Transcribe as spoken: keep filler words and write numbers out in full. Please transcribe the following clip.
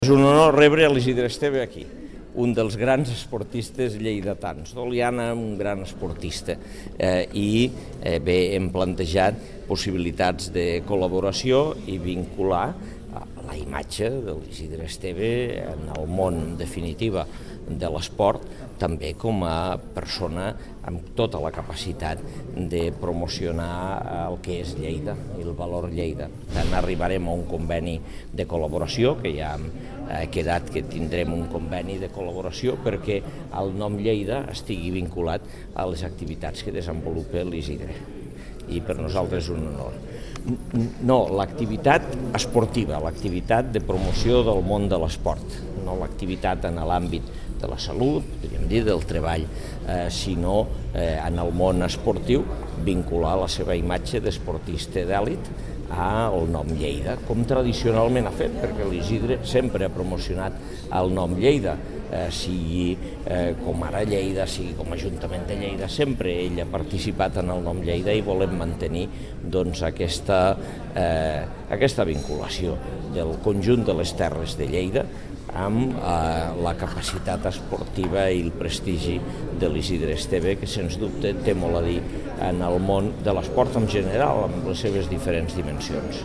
És un honor rebre l'Isidre Esteve aquí, un dels grans esportistes lleidatans. D'Oliana, un gran esportista, eh, i eh, bé, hem plantejat possibilitats de col·laboració i vincular la imatge de l'Isidre Esteve en el món, en definitiva, de l'esport, també com a persona amb tota la capacitat de promocionar el que és Lleida i el valor Lleida. Per tant, arribarem a un conveni de col·laboració, que ja hem quedat que tindrem un conveni de col·laboració perquè el nom Lleida estigui vinculat a les activitats que desenvolupa l'Isidre. I per nosaltres és un honor. No, l'activitat esportiva, l'activitat de promoció del món de l'esport, no l'activitat en l'àmbit de la salut, podríem dir, del treball, eh, sinó eh, en el món esportiu, vincular la seva imatge d'esportista d'èlit al nom Lleida, com tradicionalment ha fet, perquè l'Isidre sempre ha promocionat el nom Lleida, eh, sigui eh, com ara Lleida, sigui com a Ajuntament de Lleida, sempre ell ha participat en el nom Lleida i volem mantenir doncs, aquesta, eh, aquesta vinculació del conjunt de les terres de Lleida amb eh, la capacitat esportiva i el prestigi de l'Isidre Esteve, que sens dubte té molt a dir en el món de l'esport en general, amb les seves diferents dimensions.